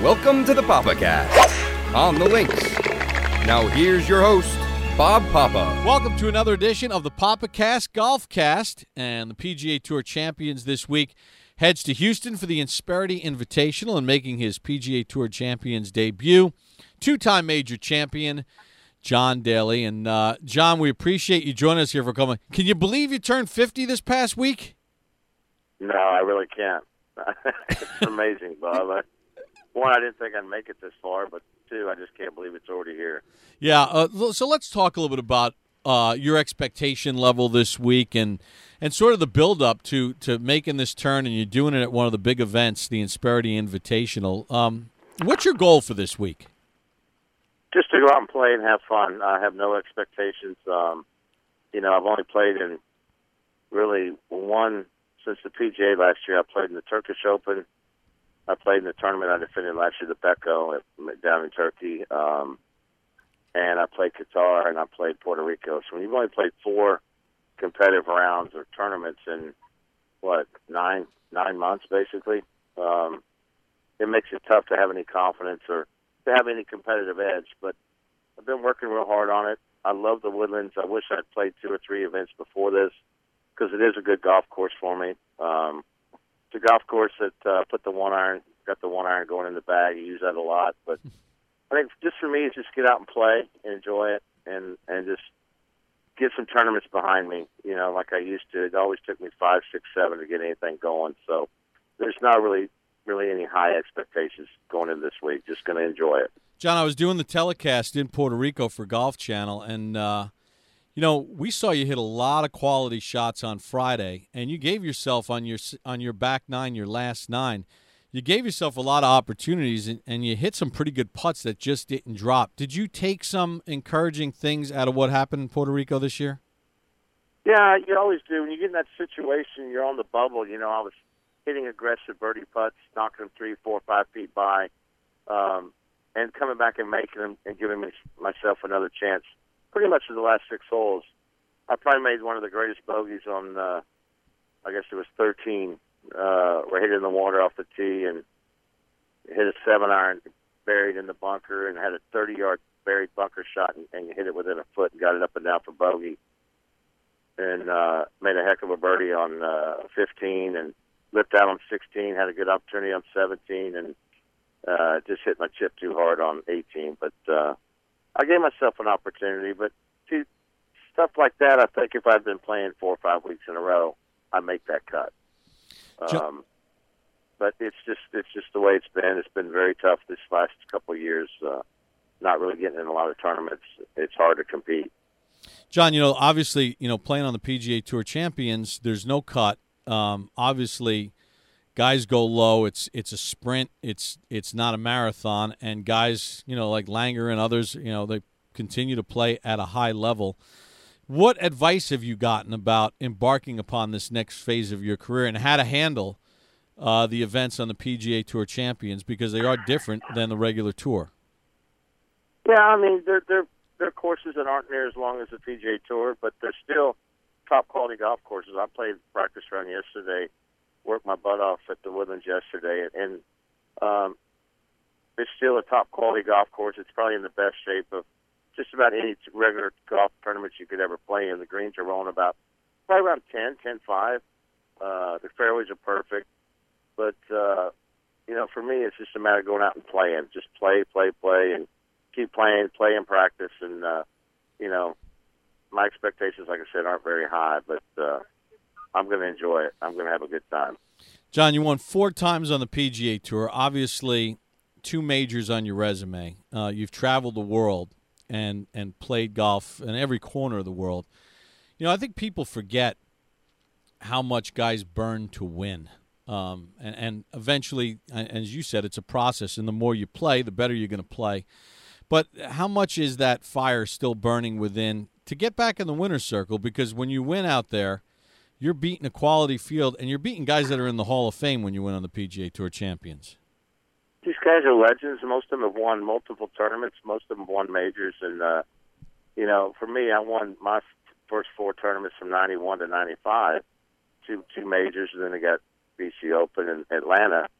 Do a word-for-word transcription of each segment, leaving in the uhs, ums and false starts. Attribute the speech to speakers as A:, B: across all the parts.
A: Welcome to the PapaCast on the Links. Now here's your host, Bob Papa.
B: Welcome to another edition of the PapaCast Golf Cast, and the P G A Tour champions this week heads to Houston for the Insperity Invitational and making his P G A Tour champions debut, two-time major champion John Daly. And uh, John, we appreciate you joining us here for coming. Can you believe you turned fifty this past week?
C: No, I really can't. It's amazing, Bob. I, one, I didn't think I'd make it this far, but two, I just can't believe it's already here.
B: Yeah, uh, so let's talk a little bit about uh, your expectation level this week and and sort of the build-up to, to making this turn, and you're doing it at one of the big events, the Insperity Invitational. Um, what's your goal for this week?
C: Just to go out and play and have fun. I have no expectations. Um, you know, I've only played in really one since the P G A last year. I played in the Turkish Open. I played in the tournament I defended last year, the Becco, at, down in Turkey. Um, and I played Qatar, and I played Puerto Rico. So when you've only played four competitive rounds or tournaments in, what, nine nine months, basically, um, it makes it tough to have any confidence or to have any competitive edge. But I've been working real hard on it. I love the Woodlands. I wish I'd played two or three events before this because it is a good golf course for me. Um, it's a golf course that uh, put the one iron, got the one iron going in the bag. You use that a lot. But I think just for me, it's just get out and play and enjoy it and, and just get some tournaments behind me, you know, like I used to. It always took me five, six, seven to get anything going. So there's not really really any high expectations going into this week. Just going to enjoy it.
B: John, I was doing the telecast in Puerto Rico for Golf Channel, and, uh, you know, we saw you hit a lot of quality shots on Friday, and you gave yourself on your on your back nine, your last nine, you gave yourself a lot of opportunities, and, and you hit some pretty good putts that just didn't drop. Did you take some encouraging things out of what happened in Puerto Rico this year?
C: Yeah, you always do. When you get in that situation, you're on the bubble. You know, I was hitting aggressive birdie putts, knocking them three, four, five feet by, um, and coming back and making them and giving me, myself another chance. Pretty much for the last six holes, I probably made one of the greatest bogeys on, uh, I guess it was thirteen, uh, where I hit it in the water off the tee and hit a seven iron buried in the bunker and had a thirty-yard buried bunker shot and, and hit it within a foot and got it up and down for bogey. And uh, made a heck of a birdie on uh, fifteen and lipped out on sixteen, had a good opportunity on seventeen, and uh, just hit my chip too hard on eighteen. But uh, I gave myself an opportunity. But see, stuff like that, I think if I'd been playing four or five weeks in a row, I'd make that cut. Um, but it's just it's just the way it's been. It's been very tough this last couple of years, uh, not really getting in a lot of tournaments. It's hard to compete.
B: John, you know, obviously, you know, playing on the P G A Tour champions, there's no cut. Um, obviously, guys go low. It's it's a sprint. It's it's not a marathon. And guys, you know, like Langer and others, you know, they continue to play at a high level. What advice have you gotten about embarking upon this next phase of your career and how to handle uh, the events on the P G A Tour champions, because they are different than the regular tour?
C: Yeah, I mean, they're they're they're courses that aren't near as long as the P G A Tour, but they're still top quality golf courses. I played practice round yesterday, worked my butt off at the Woodlands yesterday, and um, it's still a top quality golf course. It's probably in the best shape of just about any regular golf tournaments you could ever play in. The greens are rolling about probably around ten, ten five. Uh, the fairways are perfect, but uh, you know, for me, it's just a matter of going out and playing. Just play, play, play, and keep playing, play and practice, and uh, you know. My expectations, like I said, aren't very high, but uh, I'm going to enjoy it. I'm going to have a good time.
B: John, you won four times on the P G A Tour. Obviously, two majors on your resume. Uh, you've traveled the world and, and played golf in every corner of the world. You know, I think people forget how much guys burn to win. Um, and, and eventually, as you said, it's a process, and the more you play, the better you're going to play. But how much is that fire still burning within to get back in the winner's circle? Because when you win out there, you're beating a quality field, and you're beating guys that are in the Hall of Fame when you win on the P G A Tour champions.
C: These guys are legends. Most of them have won multiple tournaments. Most of them have won majors. And, uh, you know, for me, I won my first four tournaments from ninety-one to ninety-five, two, two majors, and then I got B C Open in Atlanta.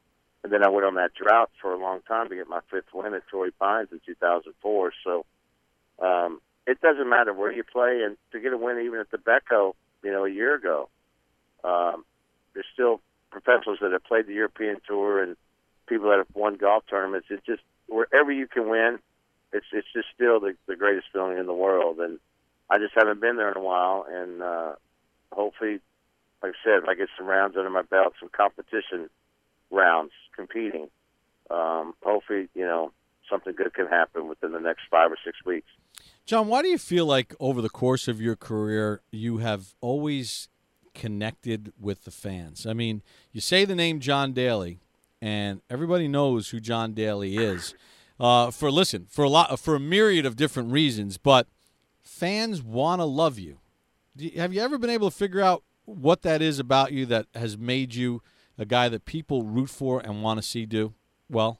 C: And then I went on that drought for a long time to get my fifth win at Torrey Pines in two thousand four. So um, it doesn't matter where you play, and to get a win even at the Becco, you know, a year ago, um, there's still professionals that have played the European Tour and people that have won golf tournaments. It's just wherever you can win, it's it's just still the, the greatest feeling in the world. And I just haven't been there in a while, and uh, hopefully, like I said, if I get some rounds under my belt, some competition rounds competing, um, hopefully, you know, something good can happen within the next five or six weeks.
B: John, why do you feel like over the course of your career you have always connected with the fans? I mean, you say the name John Daly, and everybody knows who John Daly is. Uh, for listen, for a lot, for a myriad of different reasons, but fans want to love you. Do you. Have you ever been able to figure out what that is about you that has made you a guy that people root for and want to see do well?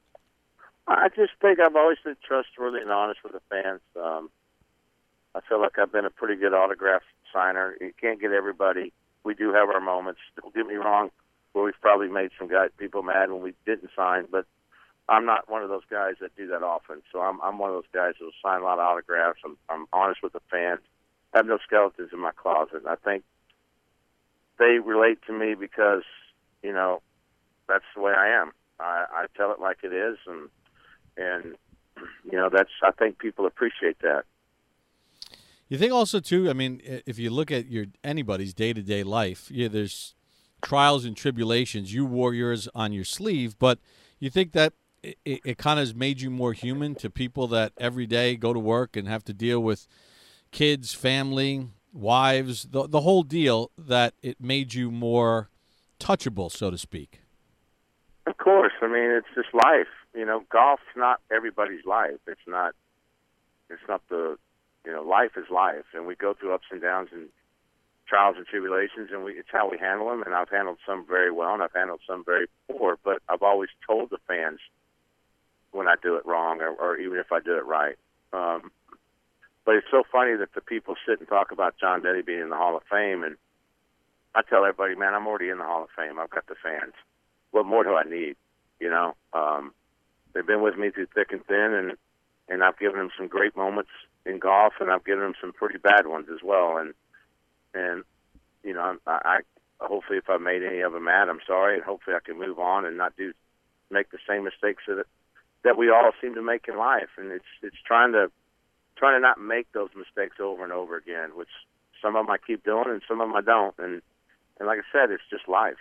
C: I just think I've always been trustworthy and honest with the fans. Um, I feel like I've been a pretty good autograph signer. You can't get everybody. We do have our moments. Don't get me wrong, where we've probably made some guys, people mad when we didn't sign, but I'm not one of those guys that do that often. So I'm, I'm one of those guys that will sign a lot of autographs. I'm, I'm honest with the fans. I have no skeletons in my closet. I think they relate to me because, you know, that's the way I am. I, I tell it like it is, and and you know, that's. I think people appreciate that.
B: You think also too, I mean, if you look at your anybody's day-to-day life, yeah, there's trials and tribulations. You wore yours on your sleeve, but you think that it, it kind of has made you more human to people that every day go to work and have to deal with kids, family, wives, the the whole deal, that it made you more touchable, so to speak.
C: Of course. I mean, it's just life. You know, golf's not everybody's life. It's not, it's not the, you know, life is life. And we go through ups and downs and trials and tribulations, and we, it's how we handle them. And I've handled some very well, and I've handled some very poor. But I've always told the fans when I do it wrong, or, or even if I do it right. Um, but it's so funny that the people sit and talk about John Daly being in the Hall of Fame, and I tell everybody, man, I'm already in the Hall of Fame. I've got the fans. What more do I need? You know, um, they've been with me through thick and thin, and and I've given them some great moments in golf, and I've given them some pretty bad ones as well. And and you know, I, I hopefully if I made any of them mad, I'm sorry, and hopefully I can move on and not do make the same mistakes that that we all seem to make in life. And it's it's trying to trying to not make those mistakes over and over again, which some of them I keep doing and some of them I don't. And and like I said, it's just life.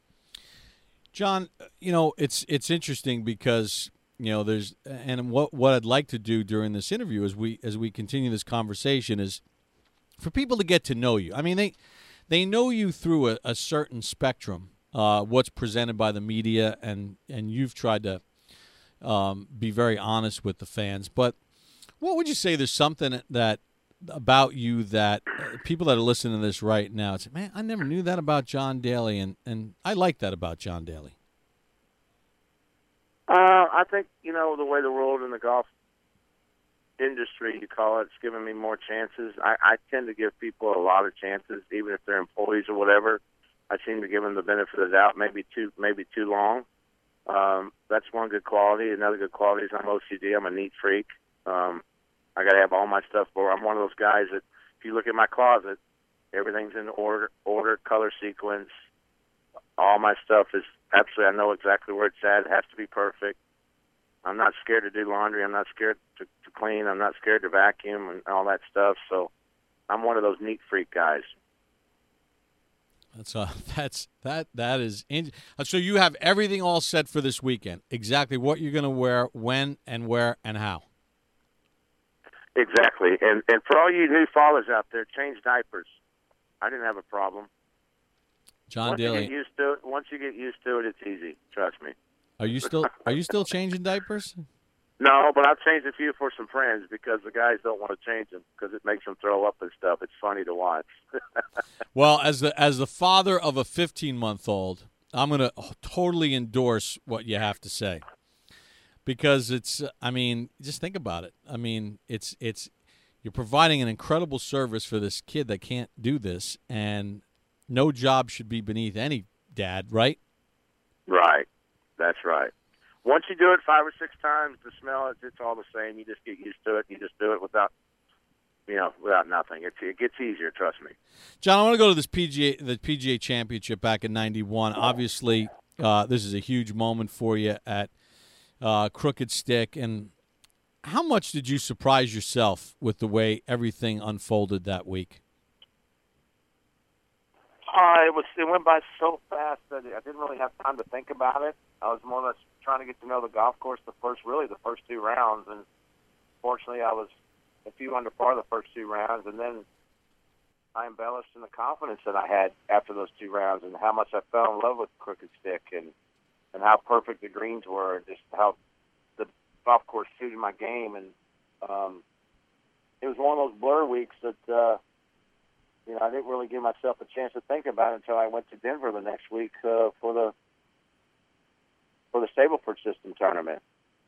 B: John, you know, it's it's interesting because, you know, there's and what what I'd like to do during this interview as we as we continue this conversation is for people to get to know you. I mean, they they know you through a, a certain spectrum, uh, what's presented by the media, and and you've tried to um, be very honest with the fans. But what would you say? There's something that about you that uh, people that are listening to this right now say, man, I never knew that about John Daly, and, and I like that about John Daly.
C: Uh, I think, you know, the way the world in the golf industry, you call it, it's given me more chances. I, I tend to give people a lot of chances, even if they're employees or whatever. I seem to give them the benefit of the doubt, maybe too, maybe too long. Um, that's one good quality. Another good quality is I'm O C D. I'm a neat freak. Um, I got to have all my stuff. For I'm one of those guys that, if you look at my closet, everything's in order, order, color sequence. All my stuff is absolutely. I know exactly where it's at. It has to be perfect. I'm not scared to do laundry. I'm not scared to, to clean. I'm not scared to vacuum and all that stuff. So, I'm one of those neat freak guys.
B: That's uh, that's that that is. In, so you have everything all set for this weekend. Exactly what you're going to wear, when, and where, and how.
C: Exactly, and and for all you new fathers out there, change diapers. I didn't have a problem.
B: John
C: once
B: Daly,
C: you get used to it, once you get used to it, it's easy. Trust me.
B: Are you still Are you still changing diapers?
C: No, but I've changed a few for some friends because the guys don't want to change them because it makes them throw up and stuff. It's funny to watch.
B: Well, as the as the father of a fifteen month old, I'm going to totally endorse what you have to say. Because it's, I mean, just think about it. I mean, it's it's you're providing an incredible service for this kid that can't do this, and no job should be beneath any dad, right?
C: Right. That's right. Once you do it five or six times, the smell, it's, it's all the same. You just get used to it. You just do it without, you know, without nothing. It's, it gets easier, trust me.
B: John, I want to go to this P G A, the P G A Championship back in ninety-one. Obviously, uh, this is a huge moment for you at uh, Crooked Stick. And how much did you surprise yourself with the way everything unfolded that week?
C: Uh, it was. It went by so fast that I didn't really have time to think about it. I was more or less trying to get to know the golf course the first, really the first two rounds, and fortunately, I was a few under par the first two rounds, and then I embellished in the confidence that I had after those two rounds, and how much I fell in love with Crooked Stick, and and how perfect the greens were, and just how the golf course suited my game, and um, it was one of those blur weeks that. Uh, You know, I didn't really give myself a chance to think about it until I went to Denver the next week uh, for the for the Stableford System tournament.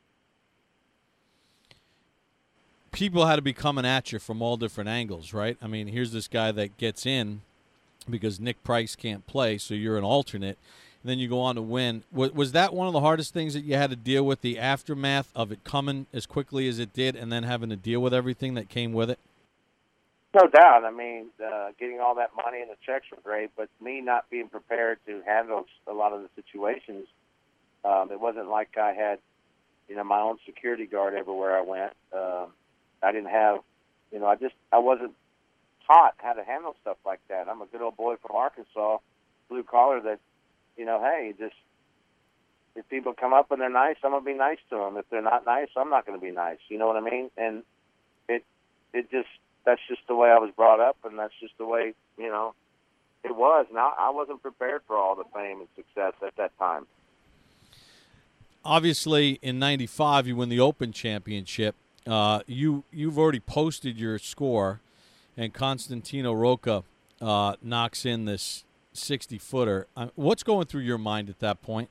B: People had to be coming at you from all different angles, right? I mean, here's this guy that gets in because Nick Price can't play, so you're an alternate, and then you go on to win. Was, was that one of the hardest things that you had to deal with, the aftermath of it coming as quickly as it did and then having to deal with everything that came with it?
C: No doubt. I mean, uh, getting all that money and the checks were great, but me not being prepared to handle a lot of the situations, um, it wasn't like I had, you know, my own security guard everywhere I went. Uh, I didn't have, you know, I just, I wasn't taught how to handle stuff like that. I'm a good old boy from Arkansas, blue collar that, you know, hey, just, if people come up and they're nice, I'm going to be nice to them. If they're not nice, I'm not going to be nice. You know what I mean? And it, it just, that's just the way I was brought up, and that's just the way, you know, it was. And I, I wasn't prepared for all the fame and success at that time.
B: Obviously, in ninety-five, you win the Open Championship. Uh, you, you've already posted your score, and Constantino Rocca uh, knocks in this sixty-footer. Uh, what's going through your mind at that point?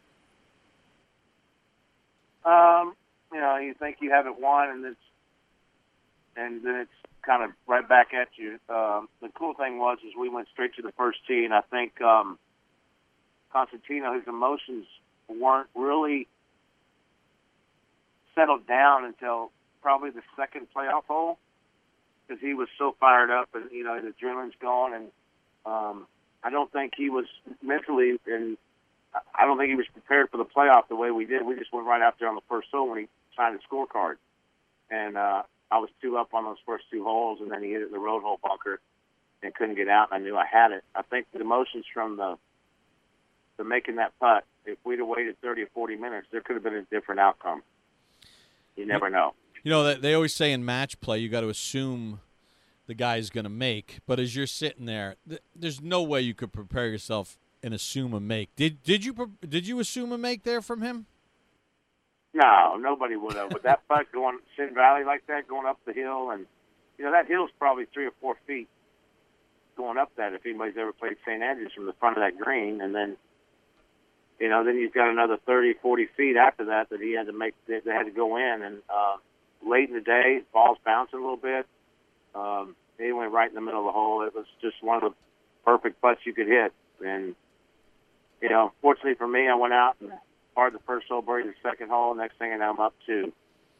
C: Um, you know, you think you haven't won, and it's and then it's kind of right back at you. Um, the cool thing was is we went straight to the first tee, and I think um, Constantino, his emotions weren't really settled down until probably the second playoff hole, because he was so fired up, and you know the adrenaline's gone, and um, I don't think he was mentally, and I don't think he was prepared for the playoff the way we did. We just went right out there on the first hole when he signed the scorecard, and uh, I was two up on those first two holes, and then he hit it in the road hole bunker and couldn't get out, and I knew I had it. I think the emotions from the the making that putt, if we'd have waited thirty or forty minutes, there could have been a different outcome. You never know.
B: You know, they always say in match play you got to assume the guy's going to make, but as you're sitting there, th- there's no way you could prepare yourself and assume a make. Did did you did you assume a make there from him?
C: No, nobody would have. With that putt going Sin Valley like that, going up the hill, and you know that hill's probably three or four feet going up that. If anybody's ever played Saint Andrews from the front of that green, and then you know then you've got another thirty, forty feet after that that he had to make. They had to go in, and uh, late in the day, ball's bouncing a little bit. Um, he went right in the middle of the hole. It was just one of the perfect putts you could hit, and you know, fortunately for me, I went out and parred the first hole, buried the second hole. Next thing I know, I'm up two.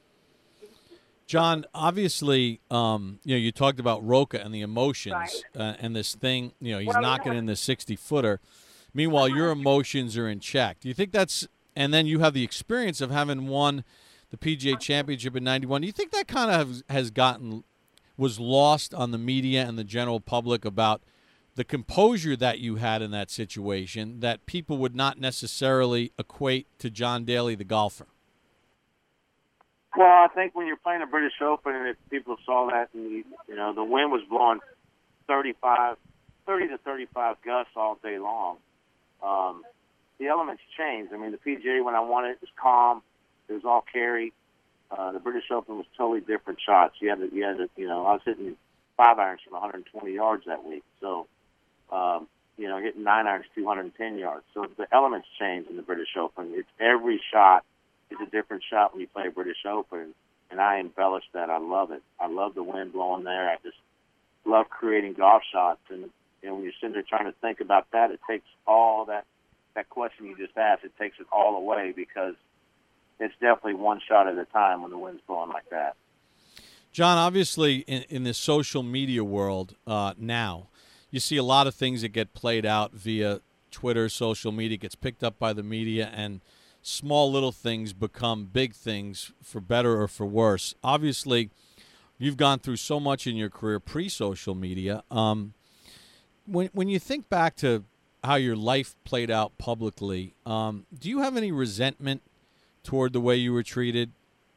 B: John, obviously, um, you know, you talked about Rocca and the emotions uh, and this thing. You know, he's well, knocking yeah. in the sixty-footer. Meanwhile, your emotions are in check. Do you think that's – and then you have the experience of having won the P G A Championship in ninety-one. Do you think that kind of has gotten – was lost on the media and the general public about the composure that you had in that situation that people would not necessarily equate to John Daly, the golfer?
C: Well, I think when you're playing a British Open, and if people saw that, and you, you know, the wind was blowing thirty-five, thirty to thirty-five gusts all day long, um, the elements changed. I mean, the P G A, when I won it, it was calm. It was all carry. Uh, the British Open was totally different shots. You had to, you had to, you know, I was hitting five irons from one hundred twenty yards that week. So, um, you know, hitting nine irons, two hundred ten yards. So the elements change in the British Open. It's every shot is a different shot when you play a British Open, and I embellish that. I love it. I love the wind blowing there. I just love creating golf shots. And, you know, when you're sitting there trying to think about that, it takes all that that question you just asked, it takes it all away because it's definitely one shot at a time when the wind's blowing like that.
B: John, obviously in, in this social media world uh, now, you see a lot of things that get played out via Twitter, social media, gets picked up by the media, and small little things become big things for better or for worse. Obviously, you've gone through so much in your career pre-social media. Um, when when you think back to how your life played out publicly, um, do you have any resentment toward the way you were treated?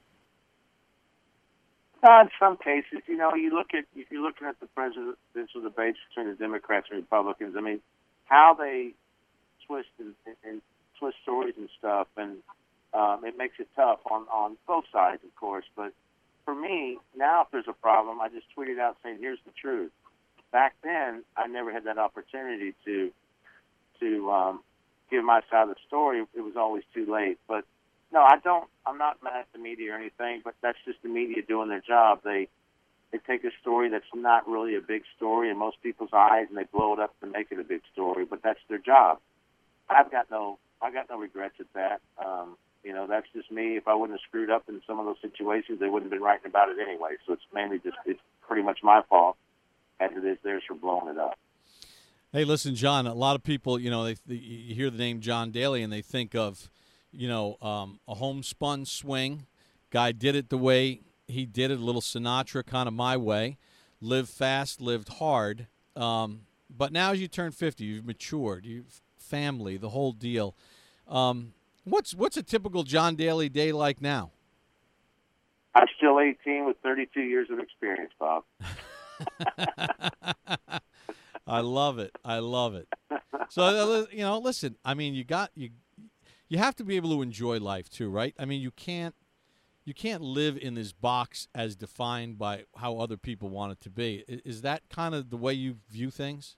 C: Uh, in some cases, you know, you look at if you're looking at the presidential debates between the Democrats and Republicans. I mean, how they twist and, and twist stories and stuff, and um, it makes it tough on on both sides, of course. But for me, now if there's a problem, I just tweet it out saying, "Here's the truth." Back then, I never had that opportunity to to um, give my side of the story. It was always too late. But no, I don't. I'm not mad at the media or anything. But that's just the media doing their job. They they take a story that's not really a big story in most people's eyes, and they blow it up to make it a big story. But that's their job. I've got no I got no regrets at that. Um, you know, that's just me. If I wouldn't have screwed up in some of those situations, they wouldn't have been writing about it anyway. So it's mainly just it's pretty much my fault as it is theirs for blowing it up.
B: Hey, listen, John, a lot of people, you know, they, they you hear the name John Daly and they think of, you know, um, a homespun swing. Guy did it the way he did it, a little Sinatra kind of my way. Lived fast, lived hard. Um, but now as you turn fifty, you've matured, you've family, the whole deal. Um, what's what's a typical John Daly day like now?
C: I'm still eighteen with thirty-two years of experience, Bob.
B: I love it. I love it. So, you know, listen, I mean, you got you you have to be able to enjoy life too, right? I mean, you can't you can't live in this box as defined by how other people want it to be. Is that kind of the way you view things?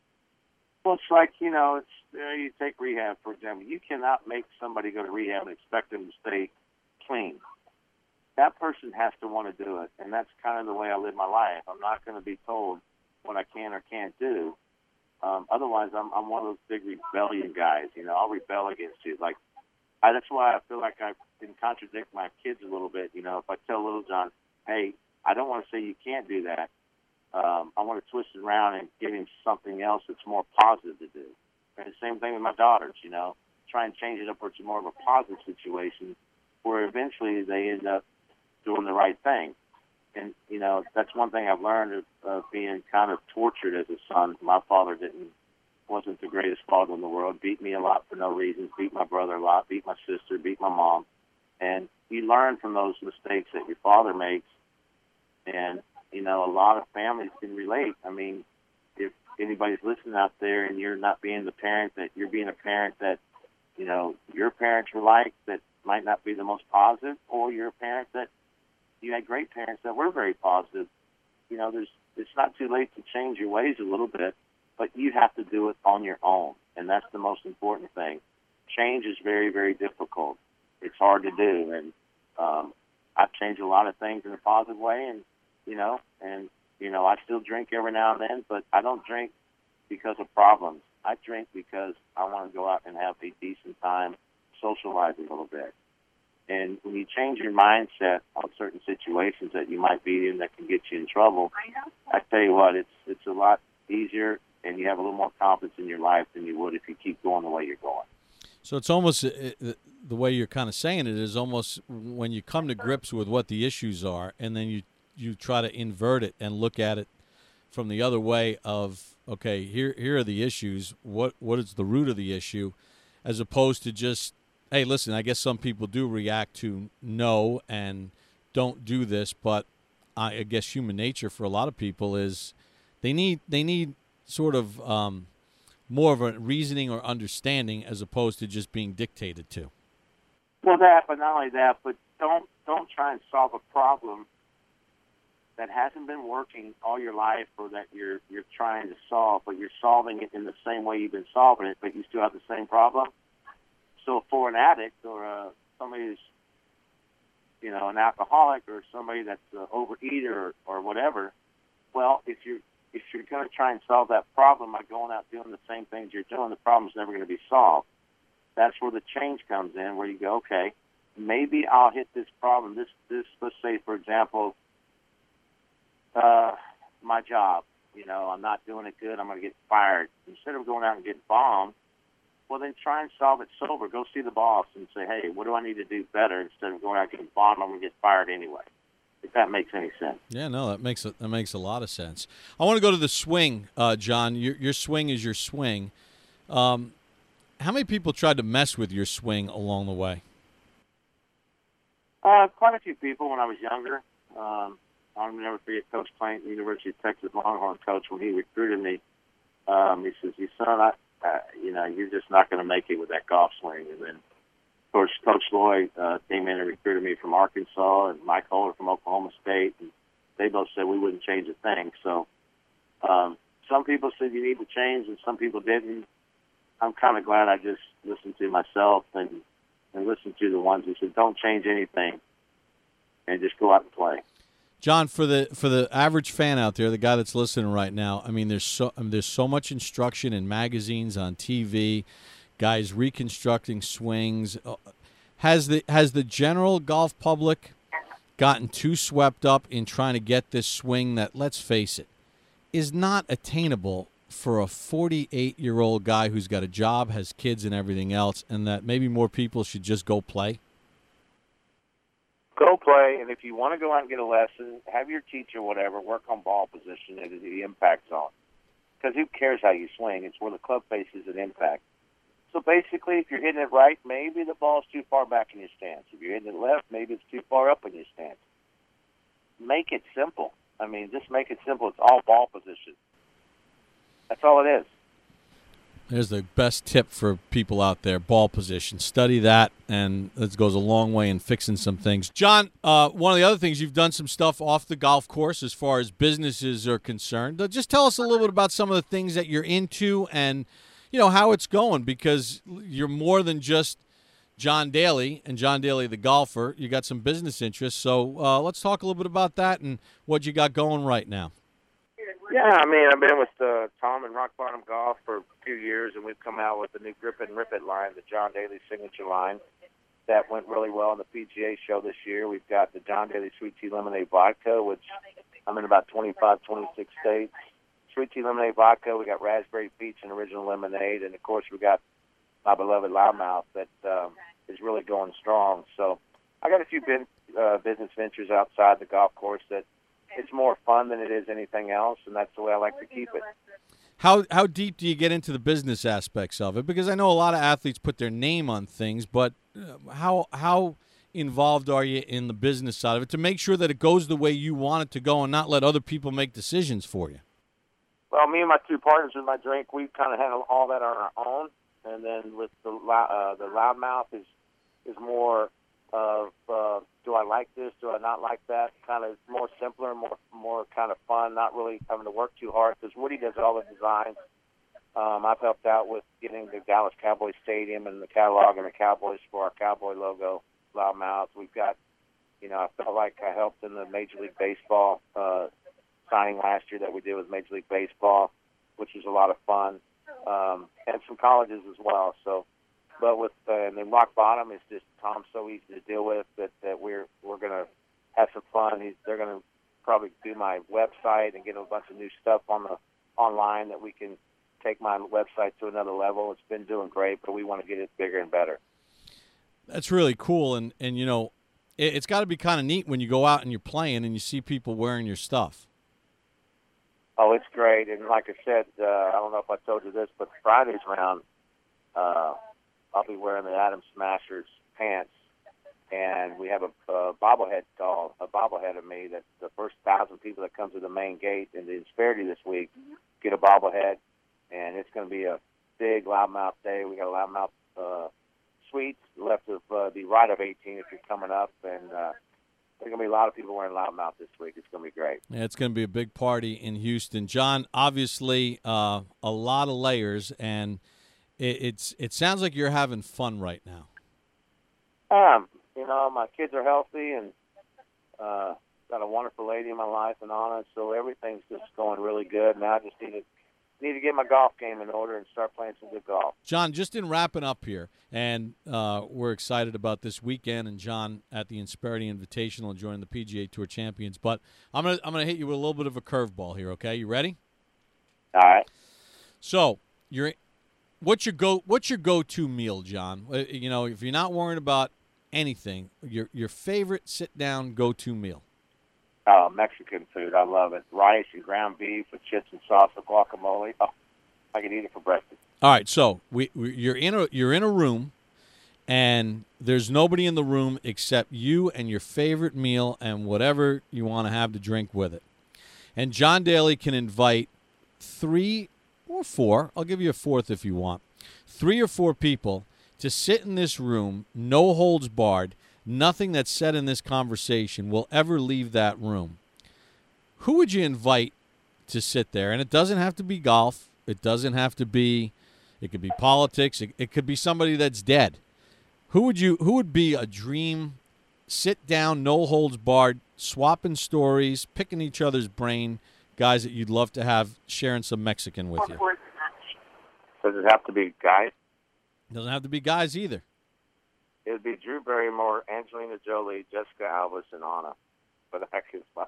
C: Well, it's like, you know, it's you, know, you take rehab, for example. You cannot make somebody go to rehab and expect them to stay clean. That person has to want to do it, and that's kind of the way I live my life. I'm not going to be told what I can or can't do. Um, otherwise, I'm, I'm one of those big rebellion guys. You know, I'll rebel against you. Like, I, that's why I feel like I can contradict my kids a little bit. You know, if I tell little John, hey, I don't want to say you can't do that. Um, I want to twist it around and give him something else that's more positive to do. And the same thing with my daughters, you know, try and change it up where it's more of a positive situation where eventually they end up doing the right thing. And, you know, that's one thing I've learned of, of being kind of tortured as a son. My father didn't, wasn't the greatest father in the world, beat me a lot for no reason, beat my brother a lot, beat my sister, beat my mom. And you learn from those mistakes that your father makes. And, you know, a lot of families can relate. I mean, if anybody's listening out there and you're not being the parent that you're being a parent that, you know, your parents were like that might not be the most positive, or you're a parent that you had great parents that were very positive. You know, there's it's not too late to change your ways a little bit, but you have to do it on your own, and that's the most important thing. Change is very, very difficult. It's hard to do, and um, I've changed a lot of things in a positive way, and you know, and you know, I still drink every now and then, but I don't drink because of problems. I drink because I want to go out and have a decent time, socializing a little bit. And when you change your mindset on certain situations that you might be in that can get you in trouble, I tell you what, it's it's a lot easier, and you have a little more confidence in your life than you would if you keep going the way you're going.
B: So it's almost the way you're kind of saying it is almost when you come to grips with what the issues are, and then you you try to invert it and look at it from the other way of, okay, here here are the issues. What what is the root of the issue, as opposed to just, hey, listen, I guess some people do react to no and don't do this, but I guess human nature for a lot of people is they need they need sort of um, more of a reasoning or understanding as opposed to just being dictated to.
C: Well, that, but not only that, but don't don't try and solve a problem that hasn't been working all your life, or that you're you're trying to solve, but you're solving it in the same way you've been solving it, but you still have the same problem. So for an addict or uh, somebody who's, you know, an alcoholic, or somebody that's an overeater or, or whatever, well, if you're if you're going to try and solve that problem by going out doing the same things you're doing, the problem's never going to be solved. that's where the change comes in, where you go, okay, maybe I'll hit this problem. This, this let's say, for example, uh, my job. You know, I'm not doing it good. I'm going to get fired. Instead of going out and getting bombed, well, then try and solve it sober. Go see the boss and say, hey, what do I need to do better? Instead of going out and getting bombed, I'm going to get fired anyway. If that makes any sense.
B: Yeah, no, that makes a, that makes a lot of sense. I want to go to the swing, uh, John. Your your swing is your swing. Um, how many people tried to mess with your swing along the way?
C: Uh, quite a few people when I was younger. Um, I'll never forget Coach Clayton, University of Texas Longhorn coach, when he recruited me. Um, he says, "You son, I, uh, you know, you're just not going to make it with that golf swing." And then, of course, Coach Lloyd uh, came in and recruited me from Arkansas, and Mike Holder from Oklahoma State, and they both said we wouldn't change a thing. So um, some people said you need to change, and some people didn't. I'm kind of glad I just listened to myself and, and listened to the ones who said don't change anything and just go out and play.
B: John, for the for the average fan out there, the guy that's listening right now, I mean, there's so I mean, there's so much instruction in magazines, on T V, guys reconstructing swings. Has the has the general golf public gotten too swept up in trying to get this swing that, let's face it, is not attainable for a forty-eight-year-old guy who's got a job, has kids, and everything else, and that maybe more people should just go play?
C: Go play, and if you want to go out and get a lesson, have your teacher, whatever, work on ball position and the impact zone. Because who cares how you swing? It's where the club faces an impact. So basically, if you're hitting it right, maybe the ball's too far back in your stance. If you're hitting it left, maybe it's too far up in your stance. Make it simple. I mean, just make it simple. It's all ball position. That's all it is.
B: There's the best tip for people out there, ball position. Study that, and it goes a long way in fixing some things. John, uh, one of the other things, you've done some stuff off the golf course as far as businesses are concerned. Uh, just tell us a little bit about some of the things that you're into and, you know, how it's going, because you're more than just John Daly and John Daly the golfer. You got some business interests. So uh, let's talk a little bit about that and what you got going right now.
C: Yeah, I mean, I've been with uh, Tom and Rock Bottom Golf for a few years, and we've come out with the new Grip It and Rip It line, the John Daly signature line. That went really well on the P G A show this year. We've got the John Daly Sweet Tea Lemonade Vodka, which I'm in about twenty-five, twenty-six states. Sweet Tea Lemonade Vodka, we got Raspberry Peach and Original Lemonade, and, of course, we got my beloved Loudmouth that um, is really going strong. So I got a few bin, uh, business ventures outside the golf course that it's more fun than it is anything else, and that's the way I like to keep it.
B: How how deep do you get into the business aspects of it? Because I know a lot of athletes put their name on things, but uh, how how involved are you in the business side of it to make sure that it goes the way you want it to go and not let other people make decisions for you?
C: Well, me and my two partners with my drink, we kind of handle all that on our own, and then with the uh, the Loudmouth is is more of uh, do I like this, do I not like that, kind of more simpler, more more kind of fun, not really having to work too hard, because Woody does all the designs. Um, I've helped out with getting the Dallas Cowboys Stadium and the catalog and the Cowboys for our Cowboy logo, Loudmouth. We've got, you know, I felt like I helped in the Major League Baseball uh, signing last year that we did with Major League Baseball, which was a lot of fun, um, and some colleges as well. So, but with uh, and then Rock Bottom is just Tom's so easy to deal with that, that we're we're gonna have some fun. He's, they're gonna probably do my website and get a bunch of new stuff on the online that we can take my website to another level. It's been doing great, but we want to get it bigger and better.
B: That's really cool, and and you know, it, it's got to be kind of neat when you go out and you're playing and you see people wearing your stuff.
C: Oh, it's great, and like I said, uh, I don't know if I told you this, but Friday's round, uh, I'll be wearing the Adam Smashers pants, and we have a, a bobblehead doll, a bobblehead of me that the first thousand people that come to the main gate in the Insperity this week get a bobblehead, and it's going to be a big Loudmouth day. We got a Loudmouth uh, suite left of uh, the right of eighteen if you're coming up, and uh, there's going to be a lot of people wearing Loudmouth this week. It's going to be great.
B: Yeah, it's going to be a big party in Houston. John, obviously uh, a lot of layers, and it, it's it sounds like you're having fun right now.
C: Um, you know, my kids are healthy, and uh, got a wonderful lady in my life, and Anna, so everything's just going really good. Now I just need to need to get my golf game in order and start playing some good golf.
B: John, just in wrapping up here, and uh, we're excited about this weekend and John at the Insperity Invitational joining the P G A Tour Champions. But I'm gonna I'm gonna hit you with a little bit of a curveball here. Okay, you ready?
C: All right.
B: So you're what's your go what's your go-to meal, John? Uh, You know, if you're not worrying about anything, your your favorite sit-down go-to meal.
C: Oh, Mexican food. I love it. Rice and ground beef with chips and sauce with guacamole. Oh, I could eat it for breakfast.
B: All right, so we, we you're in a you're in a room, and there's nobody in the room except you and your favorite meal and whatever you want to have to drink with it. And John Daly can invite three or four. I'll give you a fourth if you want. Three or four people to sit in this room, no holds barred. Nothing that's said in this conversation will ever leave that room. Who would you invite to sit there? And it doesn't have to be golf. It doesn't have to be, it could be politics. It, it could be somebody that's dead. Who would you, who would be a dream sit down, no holds barred, swapping stories, picking each other's brain, guys that you'd love to have sharing some Mexican with you?
C: Does it have to be guys?
B: Doesn't have to be guys either.
C: It would be Drew Barrymore, Angelina Jolie, Jessica Alba, and Anna. But that is my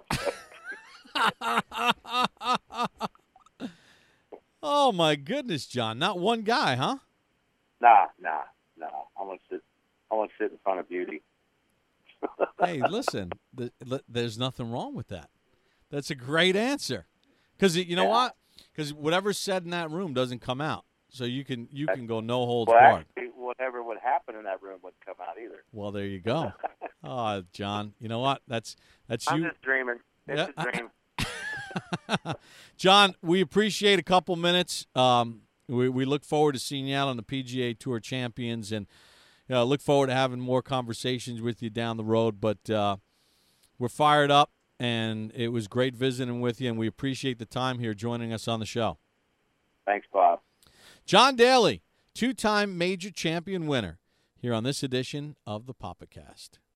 C: fiance.
B: Oh, my goodness, John. Not one guy, huh?
C: Nah, nah, nah. I want to sit. I want to sit in front of beauty.
B: Hey, listen. The, the, there's nothing wrong with that. That's a great answer. Because you know
C: Yeah.
B: what? Because whatever's said in that room doesn't come out. So you can you can go no holds
C: Well,
B: barred.
C: actually, whatever would happen in that room wouldn't come out either.
B: Well, there you go. Oh, John, you know what? That's that's
C: I'm
B: you.
C: just dreaming. It's
B: Yeah,
C: a dream.
B: John, we appreciate a couple minutes. Um, we we look forward to seeing you out on the P G A Tour Champions, and you know, look forward to having more conversations with you down the road. But uh, we're fired up, and it was great visiting with you, and we appreciate the time here joining us on the show.
C: Thanks, Bob.
B: John Daly, two-time major champion winner, here on this edition of the PapaCast.